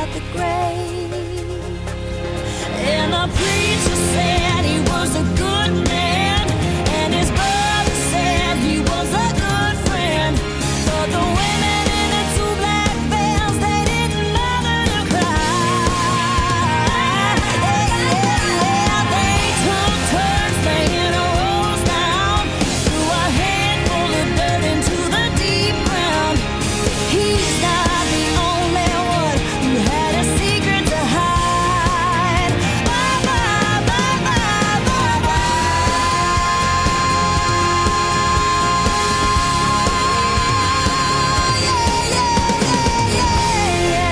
at the grave. And the preacher said he was a good man, and his brother said he was a good friend. But the women in the two black vans, they didn't bother to cry. They took turns laying a rose down, threw a handful of dirt into the deep ground. He's not the only one who had a secret to hide. Bye, bye, bye, bye, bye, bye. Yeah, yeah, yeah, yeah,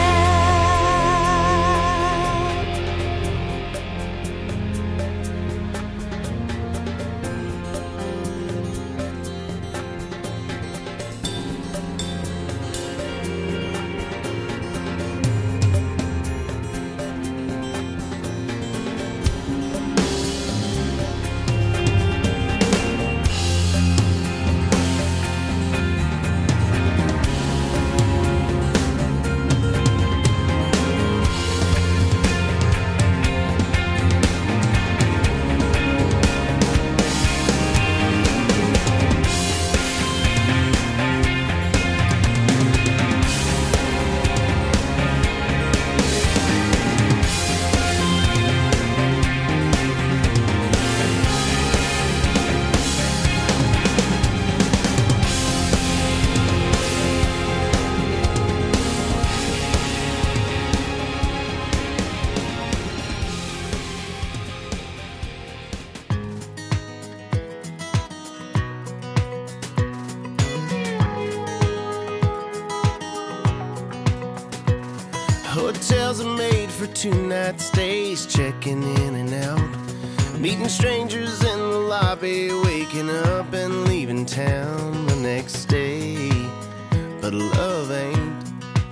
Hotels are made for two-night stays, checking in and out, meeting strangers in the lobby, waking up and leaving town the next day. But love ain't.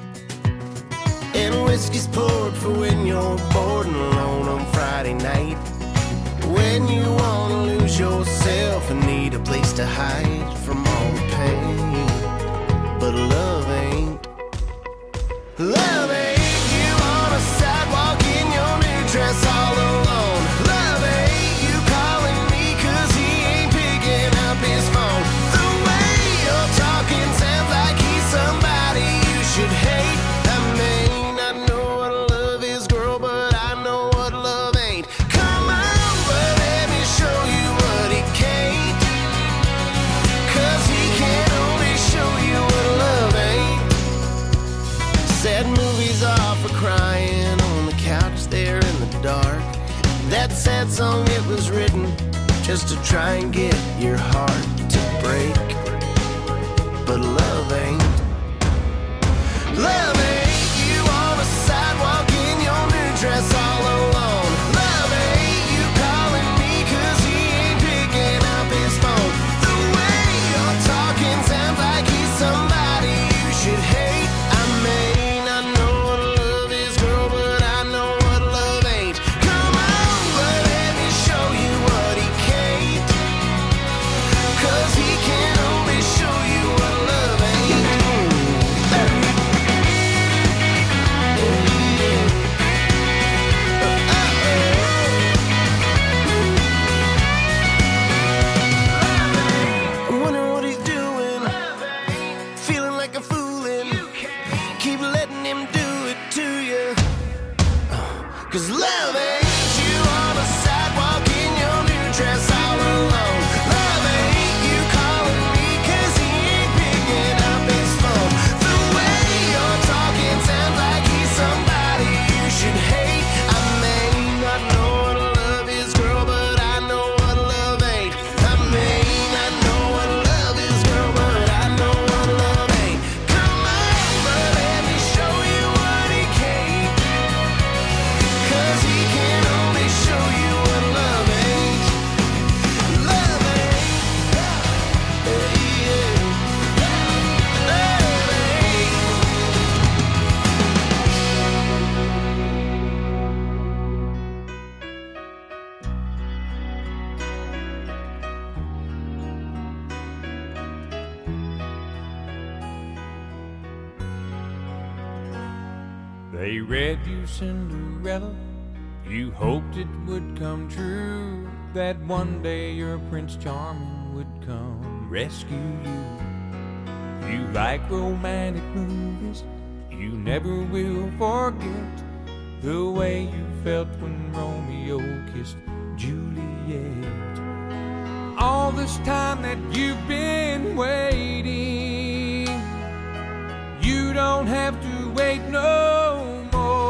And whiskey's poured for when you're bored and alone on Friday night, when you wanna lose yourself and need a place to hide from all the pain. But love ain't. Love ain't. Sidewalk in your new dress all alone. Love ain't you calling me 'cause he ain't picking up his phone. The way you're talking sounds like he's somebody you should hate. I may not know what love is, girl, but I know what love ain't. Come on, but let me show you what he can't, 'cause he can only show you what love ain't. Sad movies are for crying couch there in the dark. That sad song, it was written just to try and get your heart to break. But love ain't. Love ain't you on a sidewalk in your new dress all alone. Love ain't you calling me 'cause he ain't picking up his phone. The way you're talking sounds like he's somebody you should hate. I may not know what love is, girl, but I know what love ain't. Come on, but let me show you what he can't, 'cause he can only show you what love ain't. I'm wondering what he's doing, feeling like a foolin'. Keep letting him do it to you, 'cause love ain't you on a sidewalk in your new dress all alone. Love ain't you calling me 'cause he ain't picking up his phone. The way you're talking sounds like he's somebody you should hate. I may not know what love is, girl, but I know what love ain't. I may not know what love is, girl, but I know what love ain't. Come on, but let me show you what he can't, 'cause he can They read you Cinderella, you hoped it would come true, that one day your Prince Charming would come rescue you. You like romantic movies, you never will forget the way you felt when Romeo kissed Juliet. All this time that you've been waiting, you don't have to wait no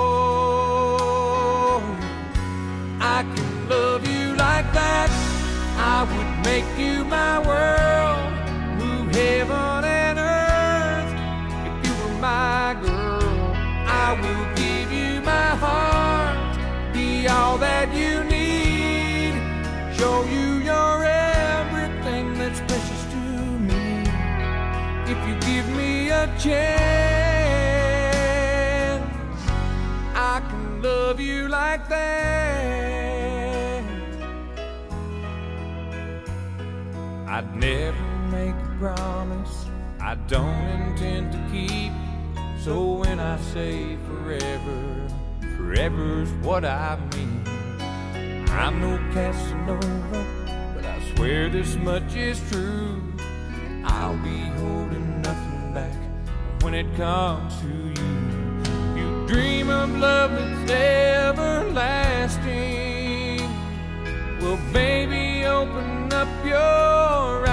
more. I can love you like that, I would make you my world, move heaven and earth. If you were my girl, I will give you my heart, be all that you need, show you your everything that's precious to me. If you give me a chance, I can love you like that. I'd never make a promise I don't intend to keep, so when I say forever, forever's what I mean. I'm no Casanova, but I swear this much is true, I'll be holding nothing back when it comes to you. You dream of love that's everlasting, well baby, open up your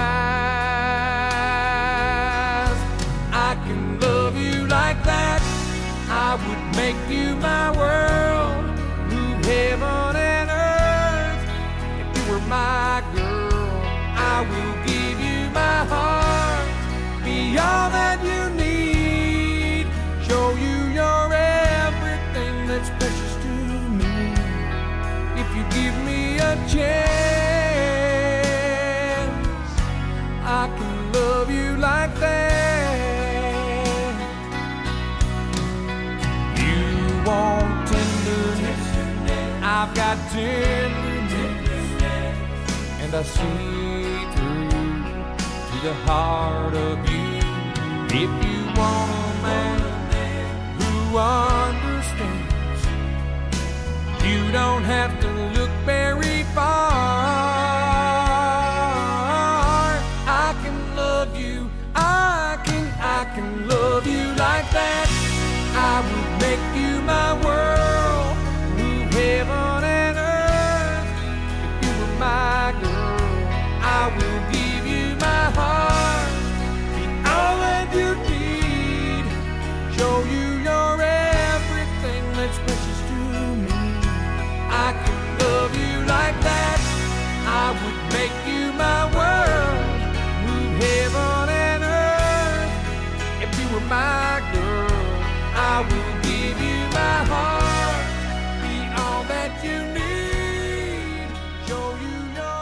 eyes. I can love you like that, I would make you my world, move heaven and earth. If you were my girl, I will give you my heart, be all that you need, show you your everything that's precious to me. If you give me a chance, I can love you like that. You want tenderness, I've got tenderness, and I see through to the heart of you. If you want a man who understands, you don't have to look very far. I can love you, I can love you like that. I would make you my world, move heaven and earth. If you were my girl, I will give you my heart, be all that you need, show you your everything that's precious to me. I can love you like that, I would make you my world, move heaven and earth. If you were my girl, I will give you my heart, be all that you need, show you your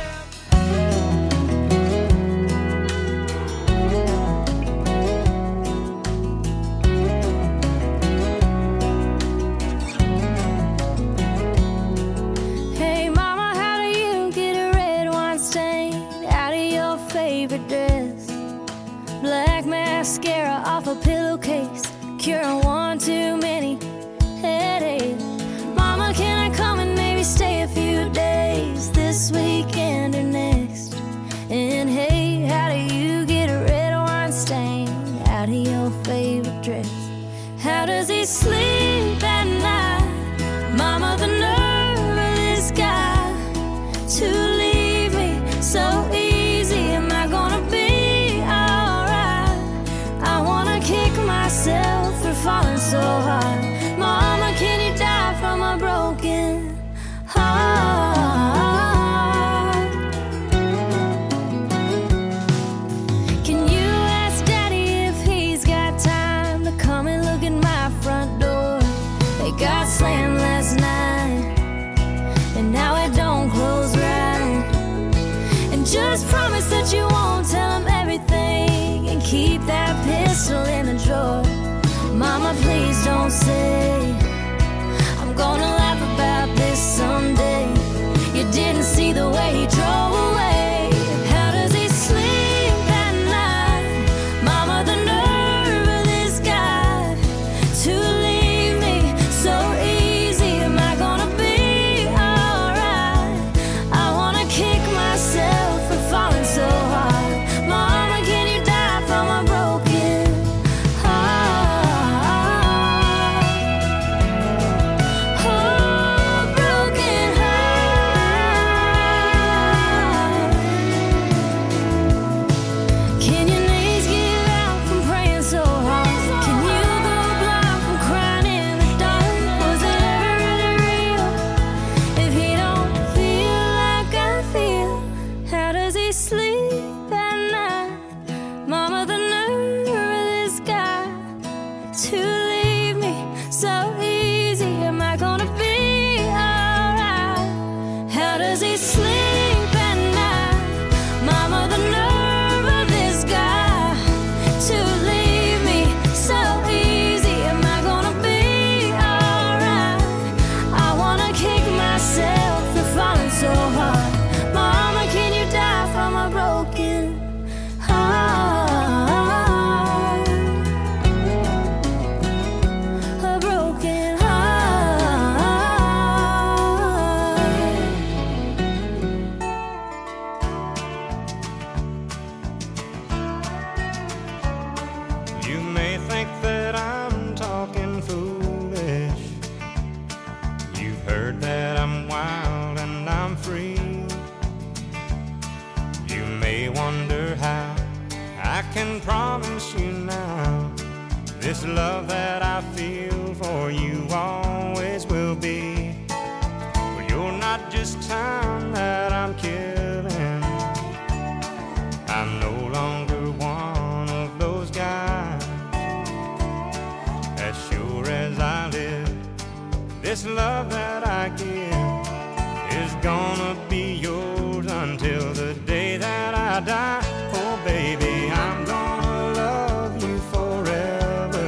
Hey mama, how do you get a red wine stain out of your favorite dress? Black mascara off a pillowcase, curing one too many headaches. Mama, can I come and maybe stay a few days this weekend or next? And hey, how do you get a red wine stain out of your favorite dress? How does he sleep at night? Mama, the nerve of this guy to leave me so easy. Am I gonna be alright? I wanna kick myself for falling so hard. Mama, can you die from a broken heart? Can you ask Daddy if he's got time to come and look at my front door? They got slammed last night, and now it don't close right. And just promise that you won't tell him everything, and keep that pistol in the drawer. Mama, please don't say I'm gonna laugh about this someday. You didn't see the way he drove away. How does he sleep at night? Mama, the nerve of this guy to leave me this love that I feel for you always will be. Well, you're not just time that I'm killing. I'm no longer one of those guys. As sure as I live, this love that I give is gonna be yours until the day that I die. Oh baby, I'm gonna love you forever,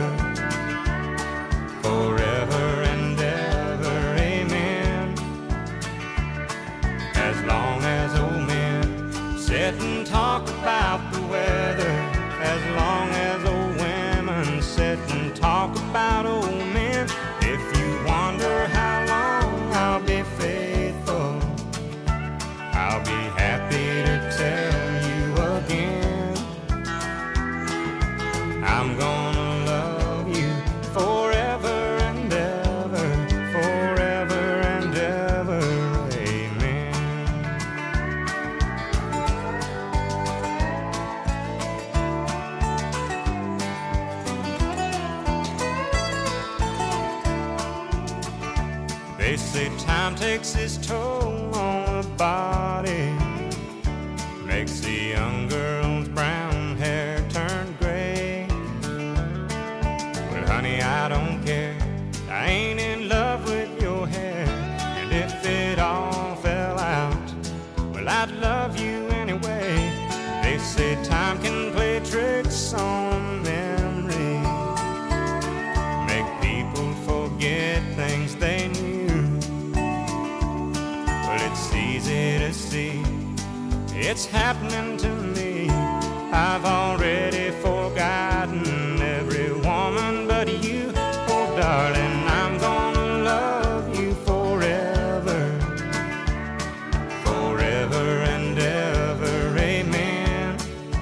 forever and ever, amen. As long as old men sit and talk about the weather, as long as old women sit and talk about old men. If you wonder how long I'll be faithful, I'll be happy to tell you again. I'm gonna love you forever and ever, forever and ever, amen. They say time takes its toll on the body, makes the young girl's brown hair turn gray. Well, honey, I don't care. I ain't in love with your hair. And if it all fell out, well, I'd love you anyway. They say time can play tricks on memory, make people forget things they knew. Well, it's easy to see it's happening to me. I've already forgotten every woman but you. Oh, darling, I'm gonna love you forever, forever and ever, amen.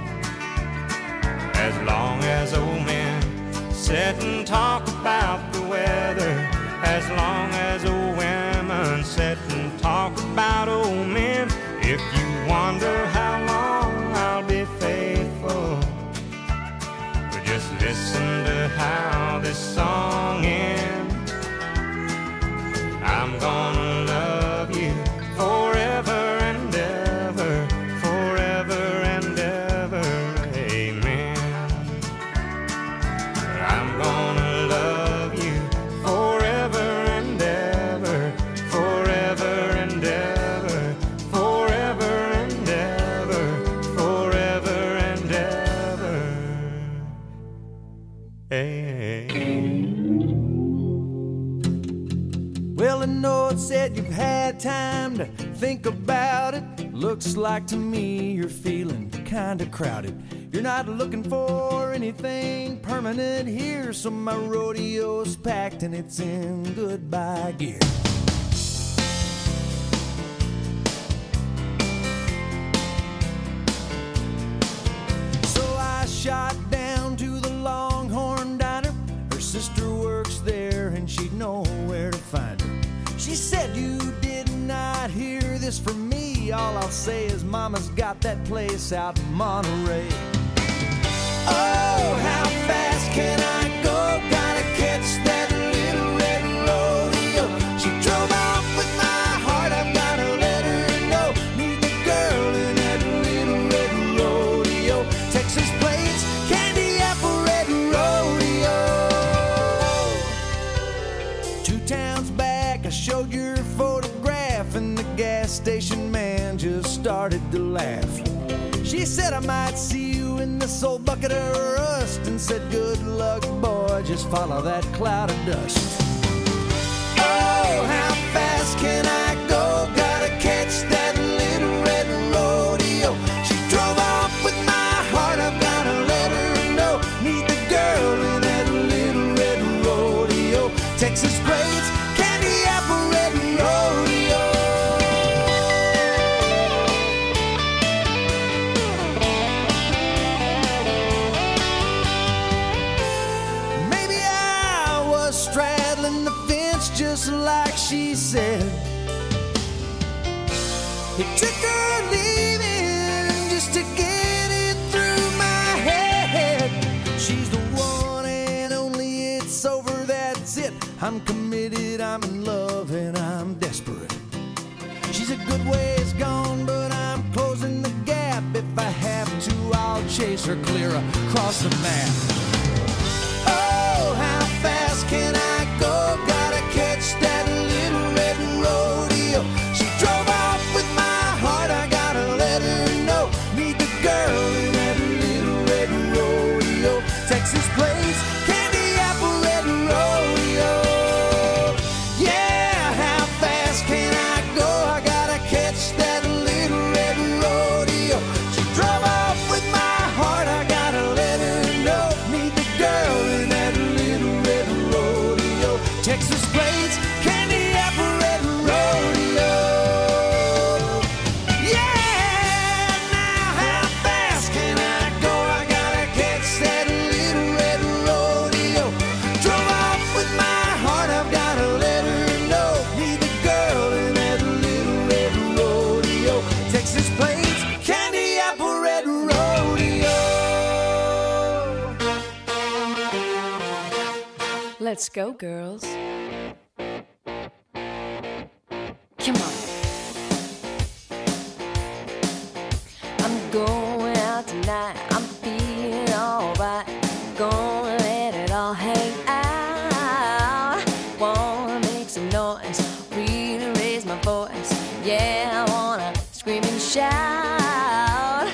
As long as old men sit and talk about the weather, as long as old women sit and talk about old men. If you wonder how long I'll be faithful, well, just listen to how this song ends. I'm gonna love you forever and ever, forever and ever, amen. I'm gonna love you forever and ever, forever and ever, forever and ever, forever and ever, Well, I know it said you've had time to think about it. Looks like to me you're feeling kinda crowded. You're not looking for anything permanent here, so my rodeo's packed and it's in goodbye gear. So I shot down to the Longhorn Diner. Her sister works there and she'd know where to find her. She said, you did not hear this from me. All I'll say is mama's got that place out in Monterey. Oh, how fast can I go? Gotta catch that little red rodeo. She drove off with my heart, I've gotta let her know. Meet the girl in that little red rodeo. Texas plates, candy apple red rodeo. 2 towns back, I showed your photograph, and the gas station man just started to laugh. She said I might see you in this old bucket of rust, and said good luck, boy, just follow that cloud of dust. Oh, how fast can I go? Gotta catch that little red rodeo. She drove off with my heart, I've gotta let her know. Meet the girl in that little red rodeo. Texas plates, candy apple red rodeo. Maybe I was straddling the fence just like she said. It took her leaving just to get it through my head. She's the one and only it, I'm in love and I'm desperate. She's a good ways gone, but I'm closing the gap. If I have to, I'll chase her clear across the map. Oh, how fast can I go? Gotta catch that little red rodeo. She drove off with my heart, I gotta let her know. Meet the girl in that little red rodeo. Texas plains, candy apple red rodeo. Yeah, how fast can I go? I gotta catch that little red rodeo. She drove off with my heart, I gotta let her know. Meet the girl in that little red rodeo. Texas plains, candy apple red rodeo. Yeah, now how fast can I go? I gotta catch that little red rodeo. Drove off with my heart, I've gotta let her know. Meet the girl in that little red rodeo. Texas plains, candy apple red rodeo. Let's go, girls. Come on. I'm going out tonight. I'm feeling alright. Gonna let it all hang out. Wanna make some noise, really raise my voice. Yeah, I wanna scream and shout.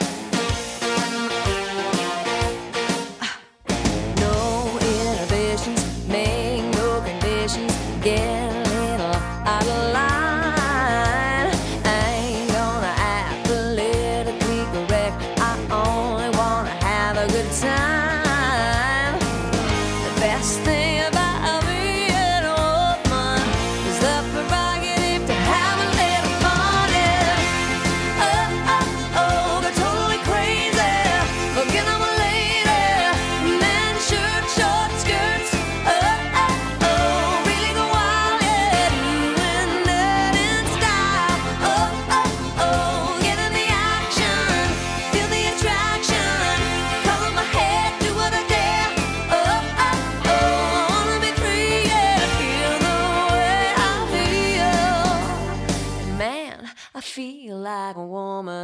No inhibitions, make no conditions. Get a little out of line. I ain't gonna act politically correct. I only wanna have a good time. The best thing about being a woman is the prerogative to have a little fun. Yeah. Oh, oh, oh, they're totally crazy. Looking on my lady. Men, shirt, short skirts. Oh, oh, oh, really go wild. Yeah, doing that in style. Oh, oh, oh, get in the action. Feel the attraction. Color my head, do what I dare. Oh, oh, oh, I wanna be free. Yeah, feel the way I feel. Man, I feel like a woman.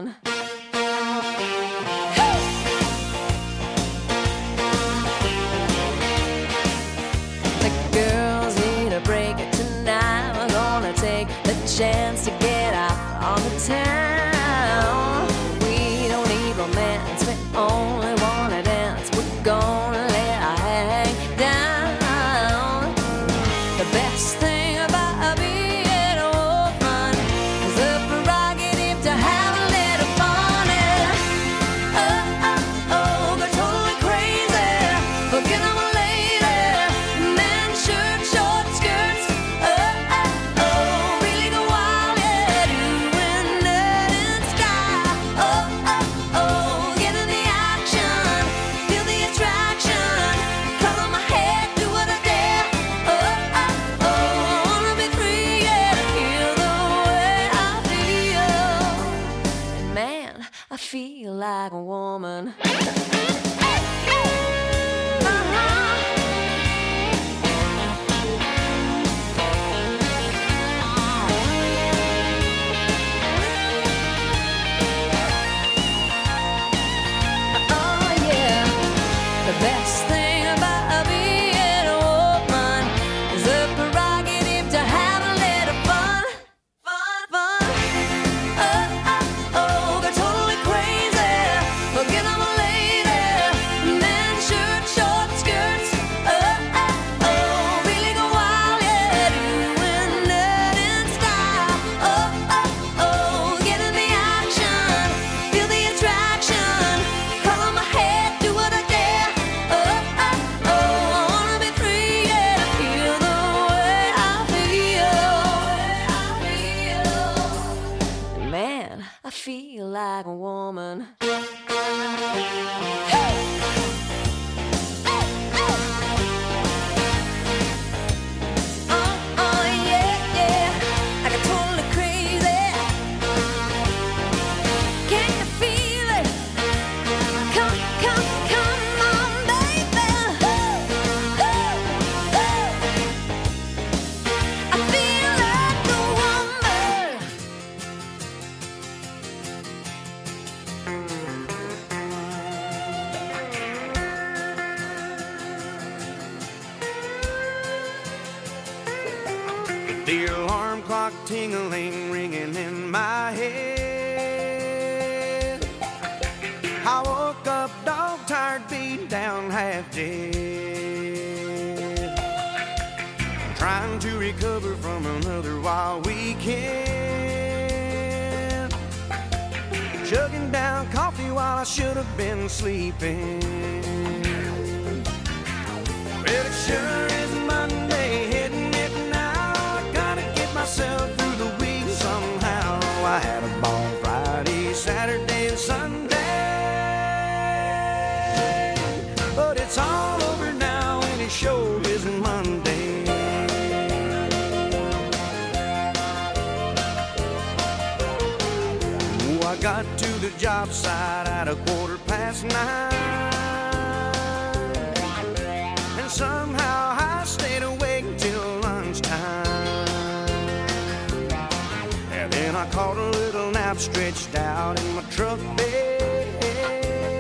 The girls need a break tonight. We're gonna take the chance to get out on the town. We don't need romance, we only wanna dance. We're gonna let our hang down. The best thing about being a woman is the prerogative to have a little fun. Yeah. Oh, oh, oh, they're totally crazy. Looking on my lady. Men, shirt, short skirts. Oh, oh, oh, really go wild. Yeah, doing that in style. Oh, oh, oh, get in the action. Feel the attraction. Color my head, do what I dare. Oh, oh, oh, I wanna be free. Yeah, feel the way I feel. And man, I feel like a woman. Oh yeah, the best thing about being a woman is the prerogative to have a little fun, fun, fun. Oh, oh, oh, they're totally crazy. Looking on my lady. Men, shirt, short skirts. Oh, oh, oh, really go wild. Yeah, doing that in style. Oh, oh, oh, get in the action. Feel the attraction. Color my head, do what I dare. Oh, oh, oh, I wanna be free. Yeah, feel the way I feel. Man, I feel like a woman. Oh, yeah, yeah, I got totally crazy. Can you feel it? Come, come, come on, baby. The alarm clock tingling, ringing in my head. I woke up dog-tired, beat down, half dead, trying to recover from another wild weekend, chugging down coffee while I should have been sleeping. Well, it sure is Monday, hitting it now. I gotta get myself through the week somehow. I had a ball Friday, Saturday, and Sunday, but it's all over now and it sure isn't Monday. Oh, I got to the job site at 9:15. Somehow I stayed awake till lunchtime, and then I caught a little nap stretched out in my truck bed.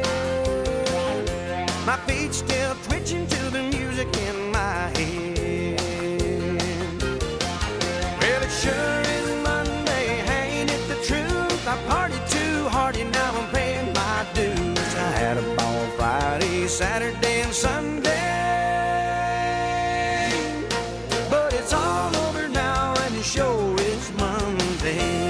My feet still twitching to the music in my head. Well, it sure is Monday, ain't it the truth? I partied too hard and now I'm paying my dues. I had a ball Friday, Saturday, and Sunday. Show is Monday.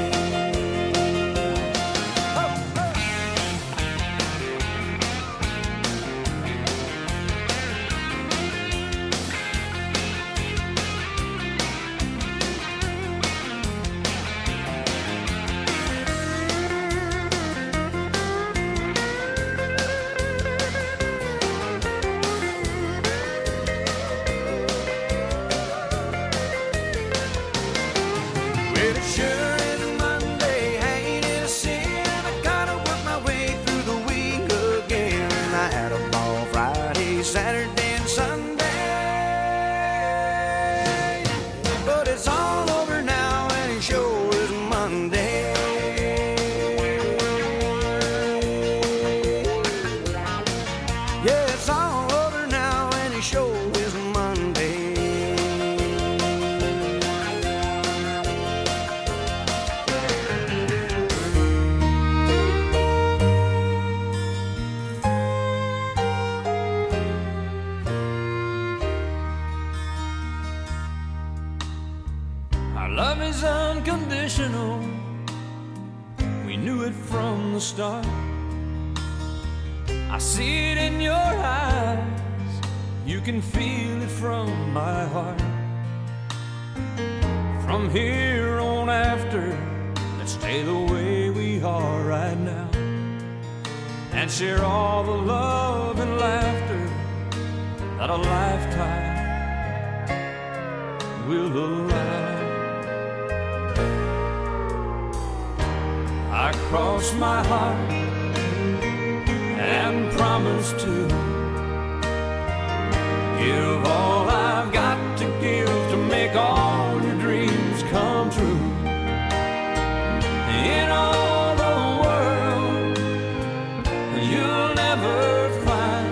Saturday and Sunday, but it's all over now and it sure is Monday. Yeah, it's all over now and it sure is Monday. Love is unconditional, we knew it from the start. I see it in your eyes, you can feel it from my heart. From here on after, let's stay the way we are right now, and share all the love and laughter that a lifetime will allow. I cross my heart and promise to give all I've got to give to make all your dreams come true. In all the world, you'll never find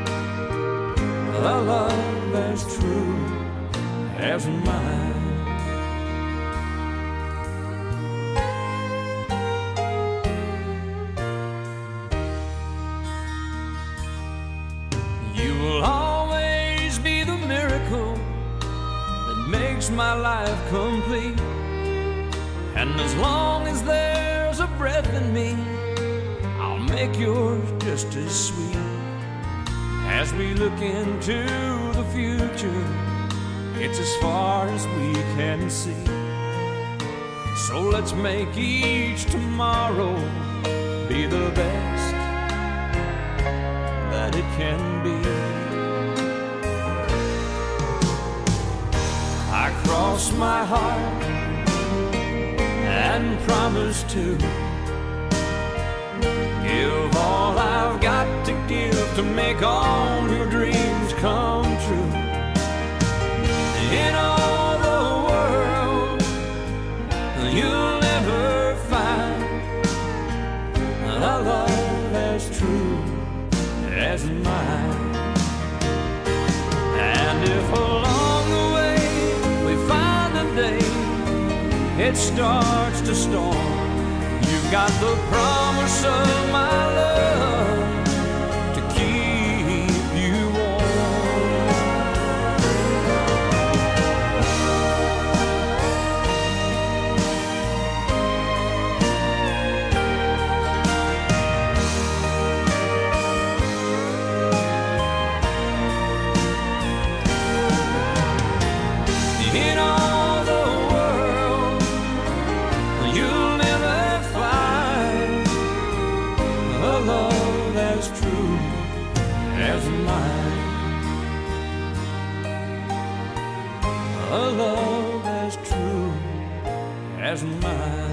a love as true as mine. My life complete, and as long as there's a breath in me, I'll make yours just as sweet. As we look into the future, it's as far as we can see. So let's make each tomorrow be the best that it can be. I cross my heart and promise to give all I've got to give to make all your dreams come true. In all the world, you'll never find a love as true as mine. And if along the way we find a day it starts to storm. You've got the promise of my love to keep you warm. In all the world, you'll never find a love as true as mine. A love as true as mine.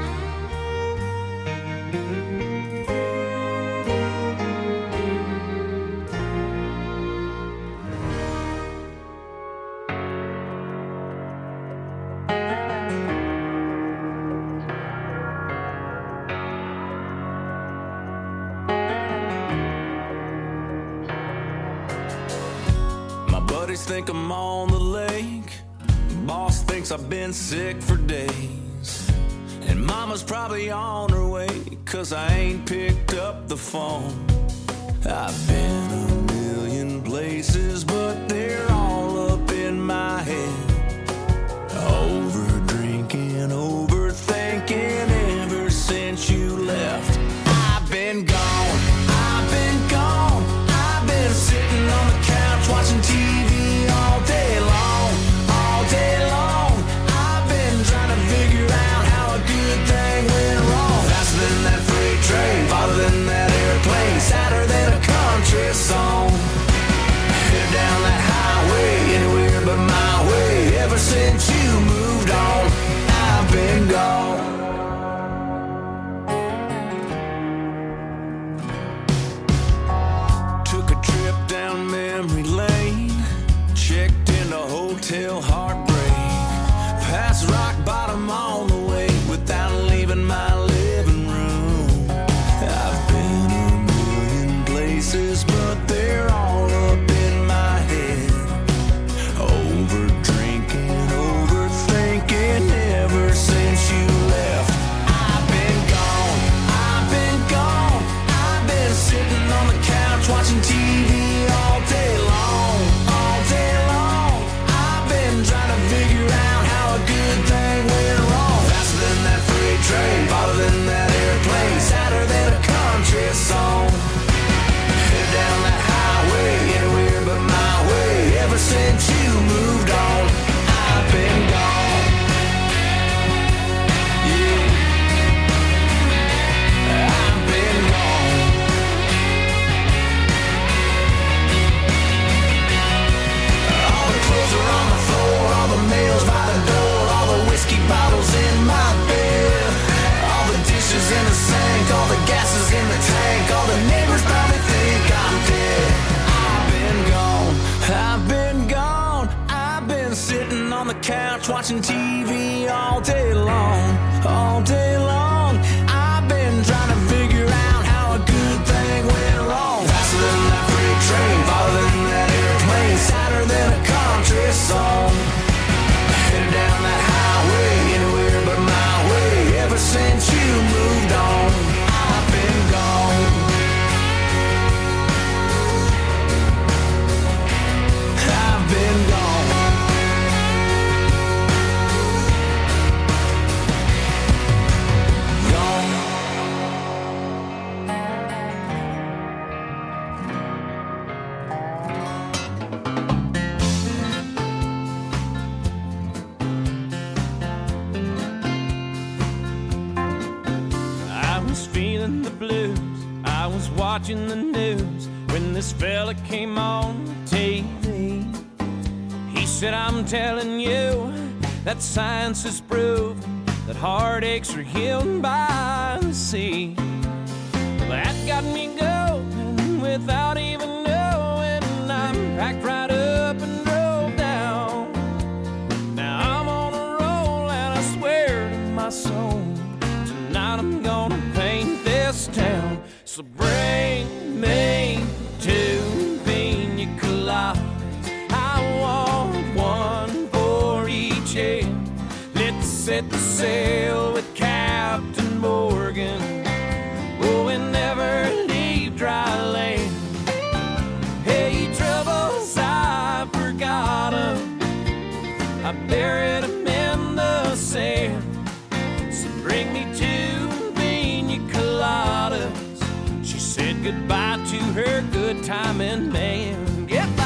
Buddies think I'm on the lake. Boss thinks I've been sick for days. And mama's probably on her way, 'cause I ain't picked up the phone. I've been a million places, but they're all up in my head. Over drinking, overthinking ever since you left. I've been gone, I've been gone. I've been sitting on the couch watching TV all day long, all day long. I've been trying to figure out how a good thing went wrong. Faster than that freight train, farther than that airplane, sadder than a country song. Head down that highway, anywhere but my way. Ever since you moved on, I've been gone. Took a trip down memory lane, checked into Hotel Heartbreak, past rock bottom on the way without leaving my living room. I've been a million places, but they're all up in my head. Over drinking, overthinking ever since you left. I've been gone, I've been gone. I've been sitting on the couch watching TV all day long, all day long. I've been trying to figure out how a good thing went wrong. Faster than that freight train, farther than that airplane, sadder than a country song. Head down that highway, anywhere but my way. Ever since you moved on, I've been gone. Yeah, I've been gone. All the clothes are on the floor, all the mail's by the door, all the whiskey bottles in my bed, all the dishes in the sink, all the gas is in the tank, all the neighbors probably think I'm dead. I've been gone, I've been gone. I've been sitting on the couch watching TV all day long, all day long. I've been trying to figure out how a good thing went wrong. Faster than that freight train, farther than that airplane, sadder than a country song. Headed down that highway, anywhere but my way. Ever since you moved on, I've been gone. I've been gone. Gone. I was feeling the blues, I was watching the news when this fella came on TV. He said, I'm telling you that science has proved that heartaches are healed by the sea. Well, that got me going without even knowing. I'm packed right up and drove down. Now I'm on a roll and I swear to my soul, tonight I'm gonna paint this town. So bring me two pina coladas. I want one for each head. Let's set the sail with Captain Morgan. Oh, and never leave dry land. Hey, troubles, I forgot 'em. I buried 'em in the sand. So bring me 2 pina coladas. She said goodbye to her good timing man. Get by.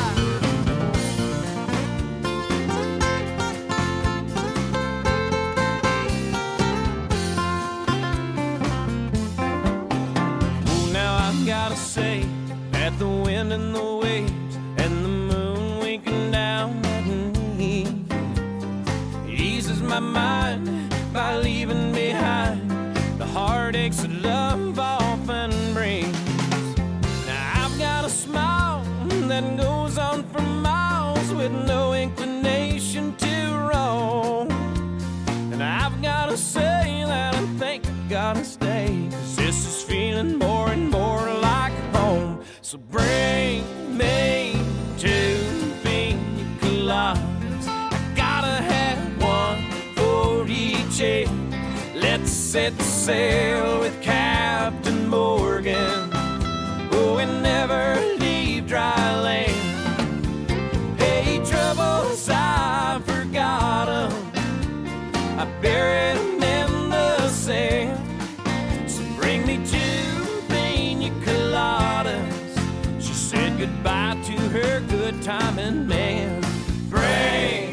Gotta say that the wind and the waves and the moon winking down at me eases my mind by leaving behind the heartaches that love often brings. Now I've got a smile that goes on for miles with no inclination to roam, and I've gotta say that I think I gotta stay, 'cause this is feeling more and more like home. So bring me 2 pina coladas. I gotta have 1 for each head. Let's set sail with Captain Morgan. Oh, and never leave dry land. Hey, troubles, I forgot 'em. I buried 'em in the sand. So bring me 2 pina coladas. She said goodbye to her good timing man. Bring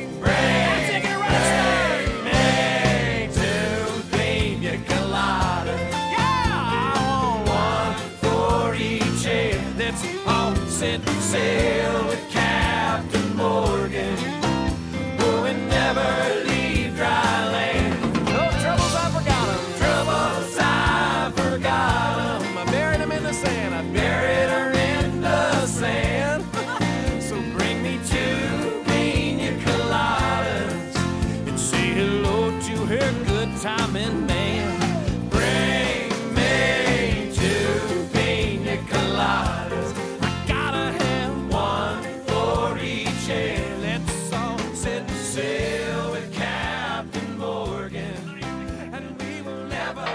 me 2 pina coladas. Yeah, I want 1 for each head. Let's all set sail with Captain Morgan. Oh, and never leave dry land. No troubles, I forgot 'em. Troubles, I forgot 'em. I buried 'em in the sand. I buried her in the sand. So bring me 2 pina coladas and say hello to her good timing man. Bring me 2 pina coladas. I gotta have 1 for each head. Let's all set sail with Captain Morgan, and we will never.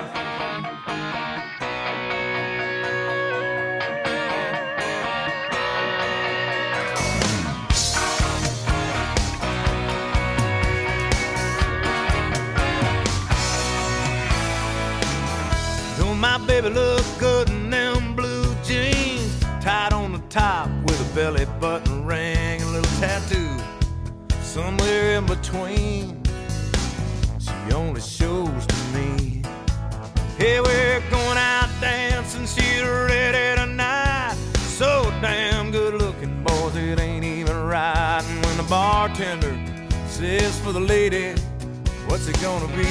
Don't my baby look good in them blue jeans, tied on the top with a belly button ring and a little tattoo somewhere in between. She only shows to me. Hey, we're going out dancing, she's ready tonight. So damn good looking, boys, it ain't even right. And when the bartender says for the lady, what's it gonna be?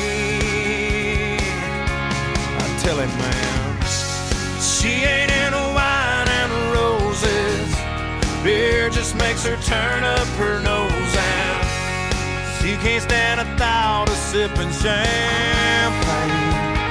I tell him, man, she ain't into wine and roses. Beer just makes her turn up her nose, and she can't stand a thought of sipping champagne.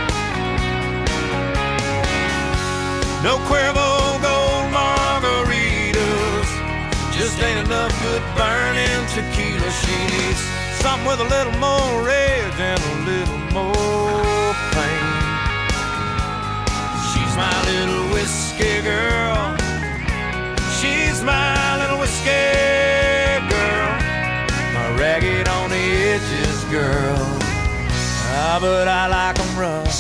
No Cuervo Gold margaritas, just ain't enough good burning tequila. She needs something with a little more rage and a little more pain. She's my little whiskey girl. She's my little whiskey girl. My ragged on the edges girl. Ah, but I like 'em rough.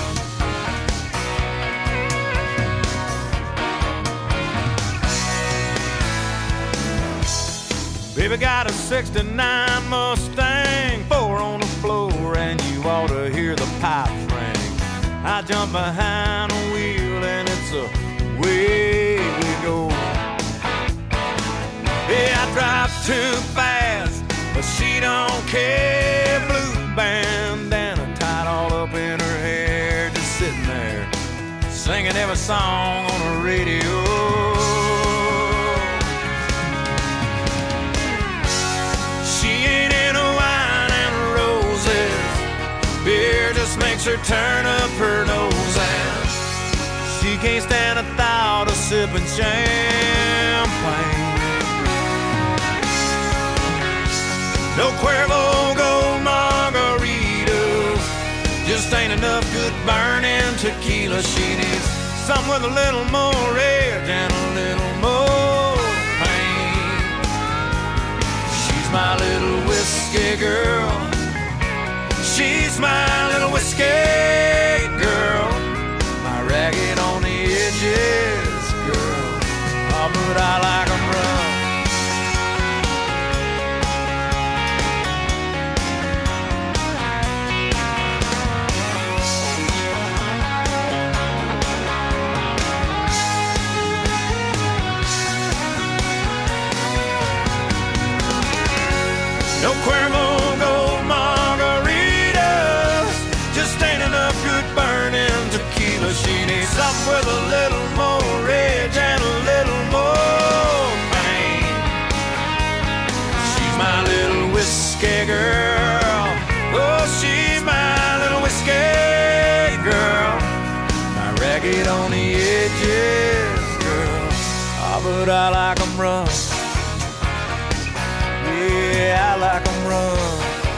Baby got a 69 Mustang, 4 on the floor, and you ought to hear the pipes ring. I jump behind the wheel and it's away we go. Yeah, I drive too fast, but she don't care. Blue bandana tied all up in her hair, just sitting there singing every song on the radio. Beer just makes her turn up her nose, and she can't stand a thought of sipping champagne. No Cuervo Gold margarita, ain't enough good burning tequila. She needs something with a little more edge and a little more pain. She's my little whiskey girl. She's my little whiskey girl. My ragged on the edges girl. Oh, but I like 'em rough. No Cuervo Gold margaritas, just ain't enough good burning tequila. She needs something with a little more edge and a little more pain. She's my little whiskey girl. Oh, she's my little whiskey girl. My ragged on the edges girl. Oh, but I like 'em rough. Yeah, I like 'em rough.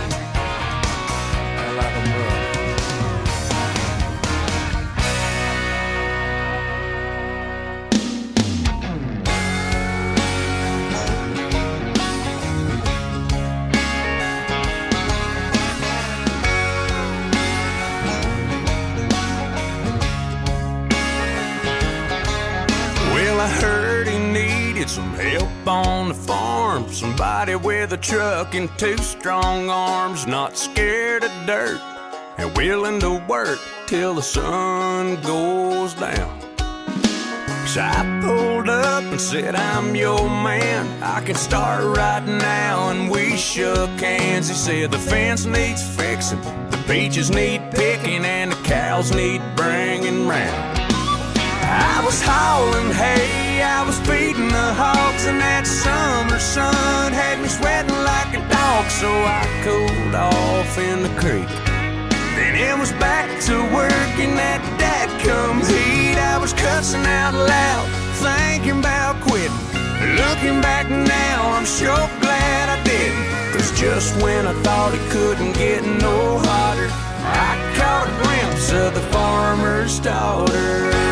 I like 'em rough. Well, I heard he needed some help on the farm. Somebody with a truck and 2 strong arms, not scared of dirt and willing to work till the sun goes down. So I pulled up and said, I'm your man. I can start right now, and we shook hands. He said the fence needs fixing, the peaches need picking, and the cows need bringing round. I was hauling hay, I was feeding the hogs, and that summer sun had me sweating like a dog. So I cooled off in the creek. Then it was back to work in that dadgum heat. I was cussing out loud, thinking about quitting. Looking back now, I'm sure glad I didn't. 'Cause just when I thought it couldn't get no hotter, I caught a glimpse of the farmer's daughter.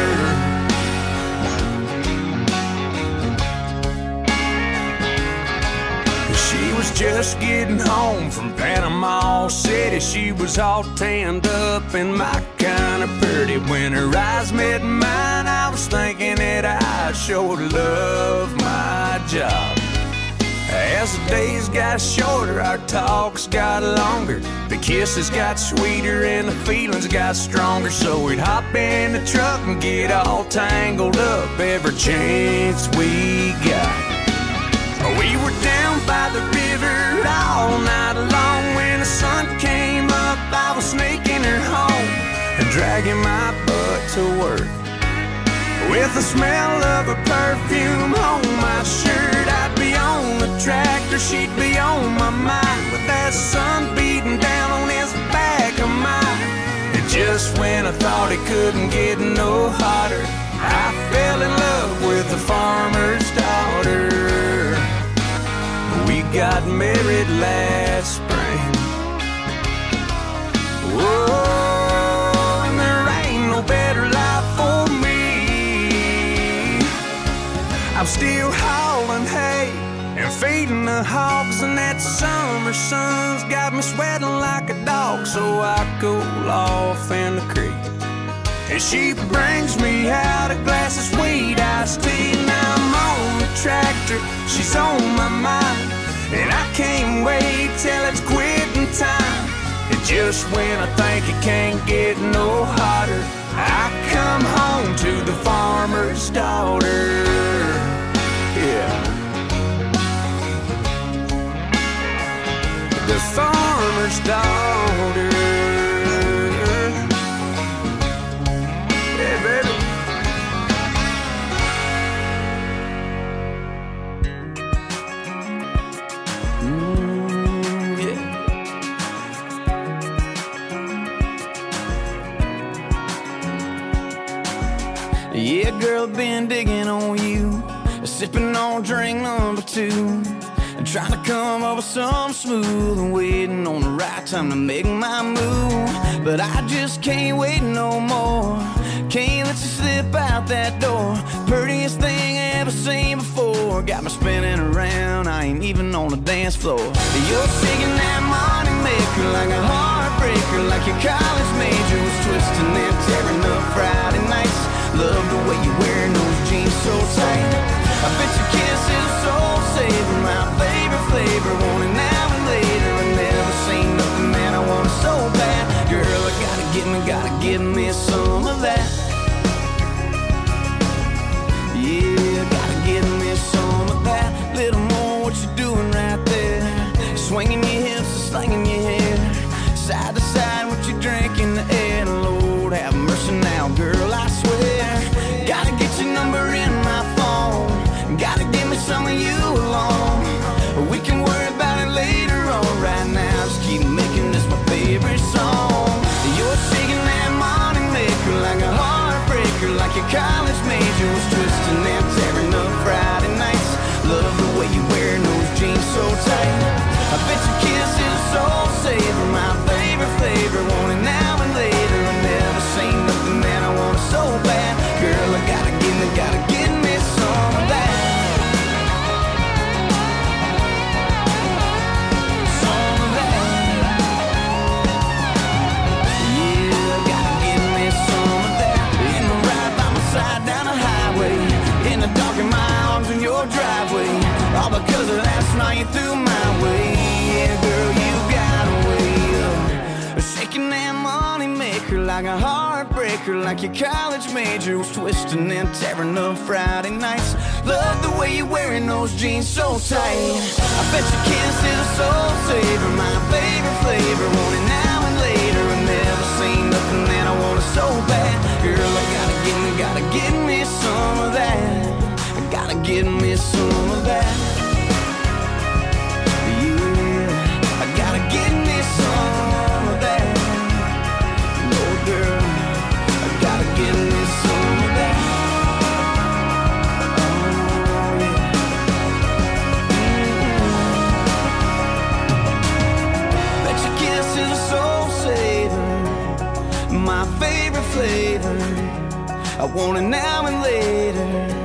She was just getting home from Panama City. She was all tanned up and my kind of pretty. When her eyes met mine, I was thinking that I sure love my job. As the days got shorter, our talks got longer. The kisses got sweeter and the feelings got stronger. So we'd hop in the truck and get all tangled up every chance we got. We were down by the river all night long. When the sun came up, I was sneaking her home and dragging my butt to work. With the smell of her perfume on my shirt, I'd be on the tractor, she'd be on my mind, with that sun beating down on his back of mine. And just when I thought it couldn't get no hotter, I fell in love with the farmer's daughter. We got married last spring. Whoa, and there ain't no better life for me. I'm still hauling hay and feeding the hogs, and that summer sun's got me sweating like a dog. So I cool off in the creek, and she brings me out a glass of sweet iced tea. Now I'm on the tractor, she's on my mind, and I can't wait till it's quitting time. And just when I think it can't get no hotter, I come home to the farmer's daughter. Yeah, the farmer's daughter. Yeah, baby. Yeah, girl, been digging on you, sipping on drink number 2, Trying to come up with something smooth and waiting on the right time to make my move. But I just can't wait no more. Can't let you slip out that door. Prettiest thing I ever seen before. Got me spinning around, I ain't even on the dance floor. You're shaking that money maker like a heartbreaker, like your college major was twisting and tearing up Friday nights. Love the way you're wearing those jeans so tight. I bet your kiss is a soul saver, my favorite flavor. Want it now and later. I never seen nothing that I want so bad. Girl, I gotta give me some of that. Yeah, gotta give me some of that. Little more what you doing right there. Swinging your hips and slinging your hair. Side to side, what you drink in the air. Lord have mercy now, girl, I swear. Gotta get your number in my phone. Gotta give me some of you alone. We can worry about it later on. Right now, just keep making this my favorite song. You're shaking that money maker like a heartbreaker, like your college major was twisting and tearing up Friday nights. Love the way you're wearing those jeans so tight. I bet your kiss is a soul saver, my favorite flavor. Want it now and later. I never seen nothing that I want so bad. Girl, I gotta give me some of that. Some of that. Yeah, gotta give me some of that. In the ride by my side down the highway, in the dark in my arms in your driveway. All because of last night you threw my way. Yeah, girl, you got a way of shaking that money maker like a heartbreaker, like your college major was twisting and tearing up Friday nights. Love the way you're wearing those jeans so tight. I bet your kiss is a soul saver, my favorite flavor. Want it now and later. I never seen nothing that I want so bad. Girl, I gotta give me some of that. I gotta give me some of that. Give me some of that. No, girl, I gotta give me some of that. Oh, yeah. Bet your kiss is a soul saver, my favorite flavor. I want it now and later.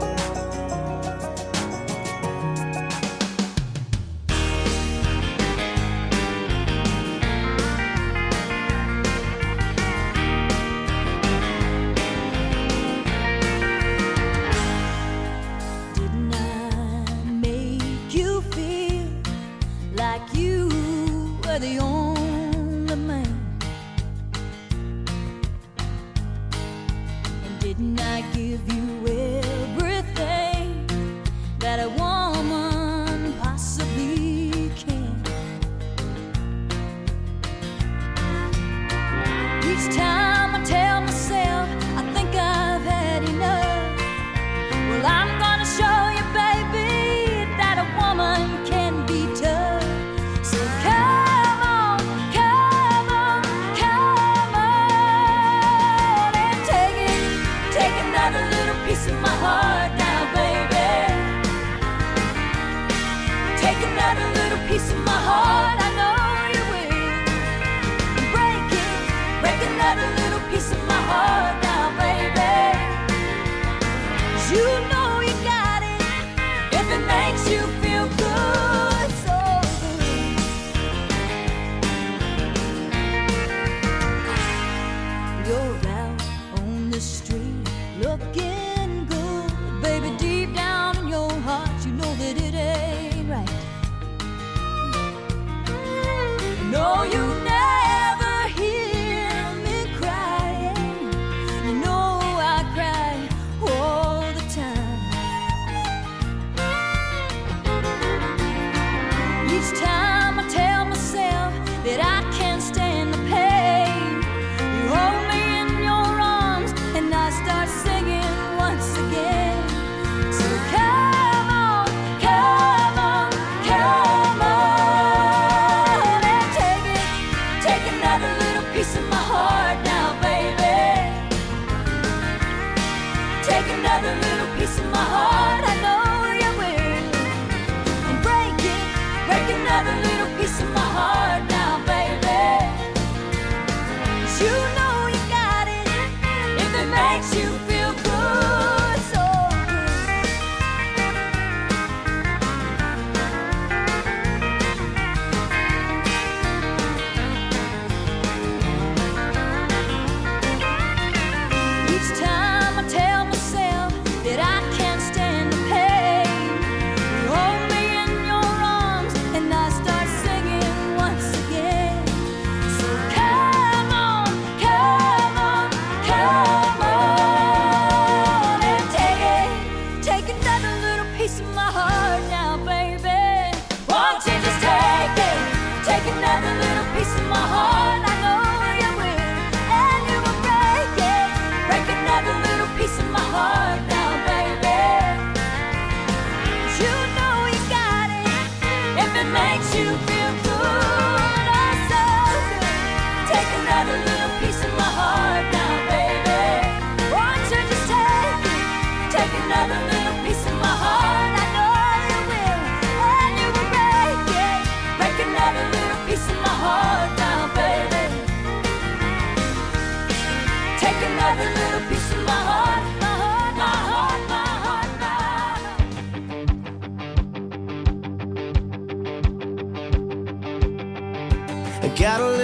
The only man, and didn't I give you everything that a woman possibly can? Each time I tell myself I think I've had enough, well, I'm gonna show you, baby, that a woman can be tough. So come a little piece of my heart now, baby. Take another little piece of my heart, I know you will. Break another little piece of my heart now, baby. 'Cause you know you got it if it makes you feel good, so good. You're out on the street looking good, baby, deep down in your heart you know that it ain't right. No, you never hear me crying. You know I cry all the time. Each time I tell myself that I can't stand the pain, you hold me in your arms and I start singing once again. So come on, come on, come on, and take another little piece of my heart now, baby. Take another little piece of my heart, I know you will. And break it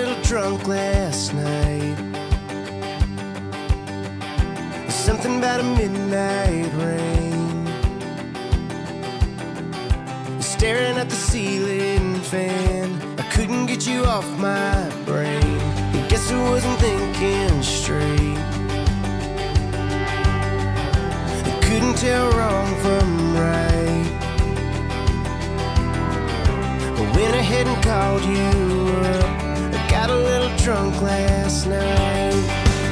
little drunk last night. Something about a midnight rain, staring at the ceiling fan. I couldn't get you off my brain. I guess I wasn't thinking straight. I couldn't tell wrong from right. I went ahead and called you up. I got a little drunk last night.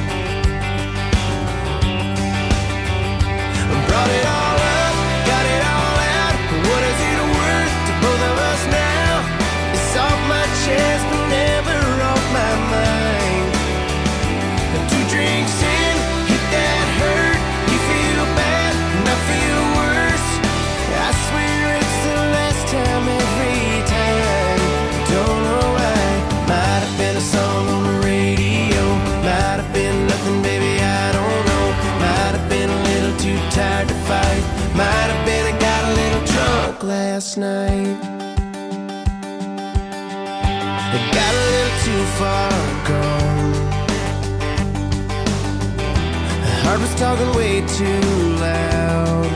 Brought it all up, got it all out. What is it worth to both of us now? It's off my chest, but never off my mind. 2 drinks in, hit that hurt. You feel bad, and I feel worse. I swear it's the last time every time. Don't know why. Might have been a song on the radio. Might have been nothing, baby, I don't know. Might have been a little too tired to fight. Might have been I got a little drunk last night. I got a little too far gone. The heart was talking way too loud.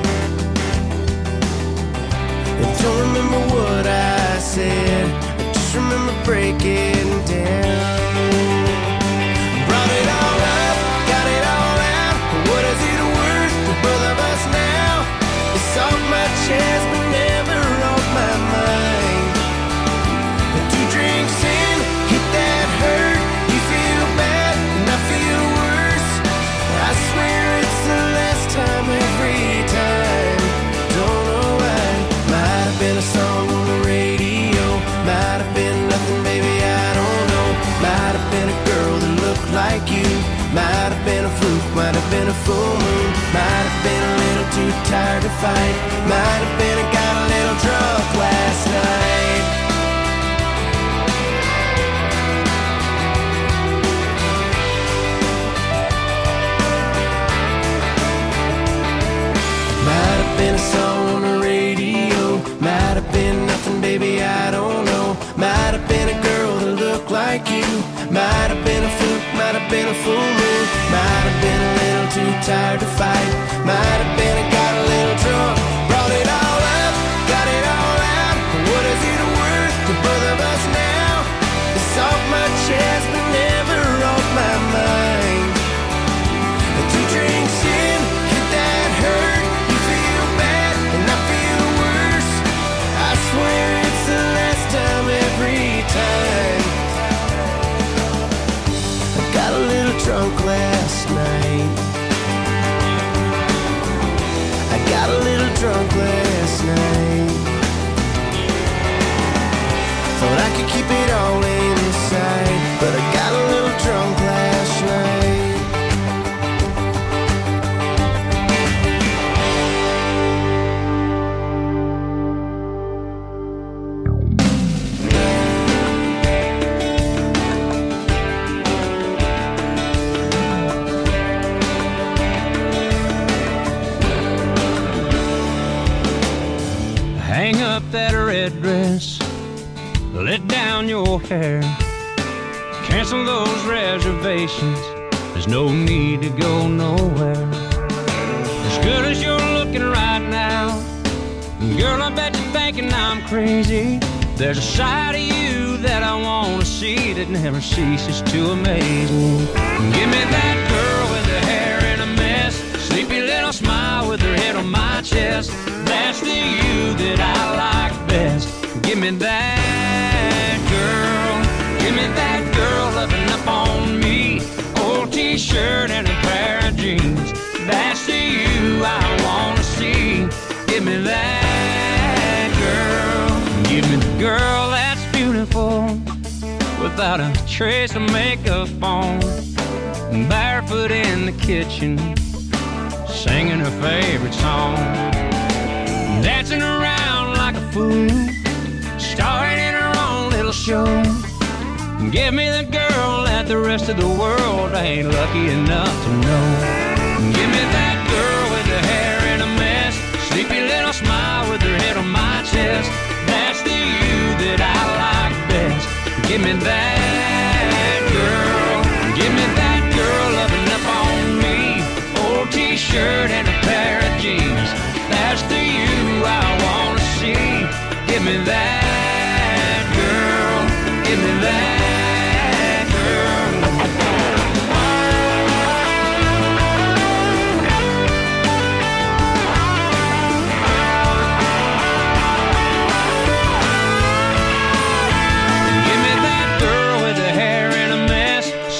I don't remember what I said, I just remember breaking down. Brought it all up, got it all out. What is it worth to both of us now? It's off my chest, but never off my mind. 2 drinks in, hit that hurt. You feel bad, and I feel worse. I swear it's the last time every time. Don't know why. Might have been a song on the radio. Might have been nothing, baby, I don't know. Might have been a girl that looked like you. Might have been a fluke, might have been a full moon. Might have been a little too tired to fight. Might have been I got a little drunk last night. Might have been a song on the radio. Might have been nothing, baby, I don't know. Might have been a girl that looked like you. Might have been a fluke, might have been a full moon. Might have been a little too tired to fight. Might have been I got a little drunk. Brought it all up, got it all out. What is it worth to both of us now? It's off my chest, but never off my mind. 2 drinks in, hit that hurt. You feel bad, and I feel worse. I swear it's the last time every time. I got a little drunk last night. I got a little drunk last night. Thought I could keep it all inside, but I got a little drunk last night. Hang up that red dress, let down your hair, cancel those reservations. There's no need to go nowhere. As good as you're looking right now, girl, I bet you're thinking I'm crazy. There's a side of you that I want to see that never ceases to amaze me. Give me that girl with her hair in a mess, sleepy little smile with her head on my chest. That's the you that I like best. Give me that girl. Give me that girl loving up on me. Old t-shirt and a pair of jeans. That's the you I want to see. Give me that girl. Give me the girl that's beautiful, without a trace of makeup on, barefoot in the kitchen, singing her favorite song, dancing around like a fool, starring in her own little show. Give me the girl that the rest of the world ain't lucky enough to know. Give me that girl with her hair in a mess, sleepy little smile with her head on my chest. That's the you that I like best. Give me that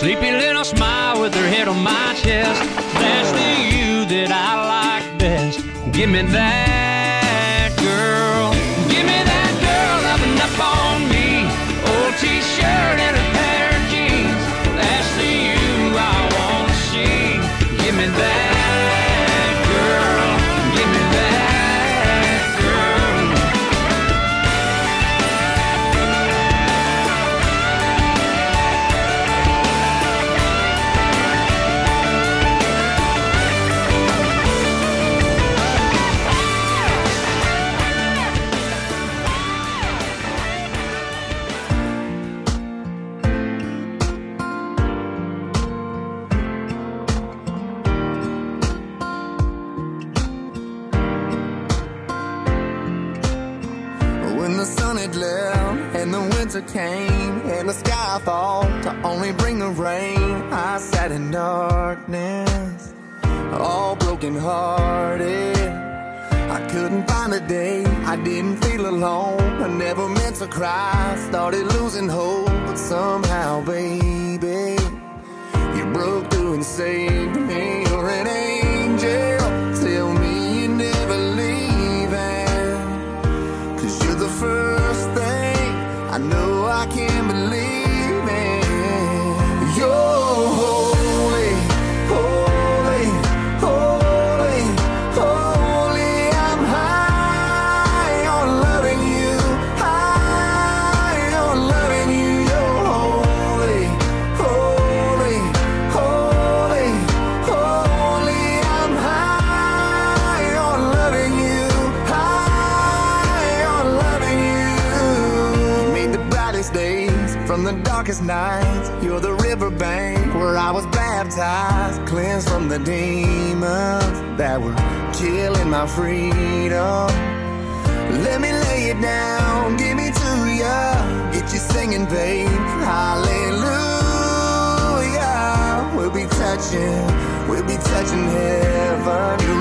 sleepy little smile with her head on my chest. That's the you that I like best. Give me that girl. Give me that girl loving up on me. Old t-shirt and a pair of jeans. That's the you I wanna see. Give me that girl. Give me that girl. When the sun had left and the winter came and the sky thought to only bring the rain, I sat in darkness, all broken hearted. I couldn't find a day I didn't feel alone. I never meant to cry, started losing hope, but somehow, baby, you broke through and saved me. You're an angel, tell me you're never leaving, 'cause you're the first thing I know I can believe in. You're holy, holy, holy, holy. I'm high on loving you, high on loving you. You're holy, holy, holy, holy. I'm high on loving you, high on loving you. You made the brightest days from the darkest nights. You're the riverbank where I was baptized, cleansed from the demons that were killing my freedom. Let me lay it down, give me to ya, get you singing, babe. Hallelujah. We'll be touching heaven.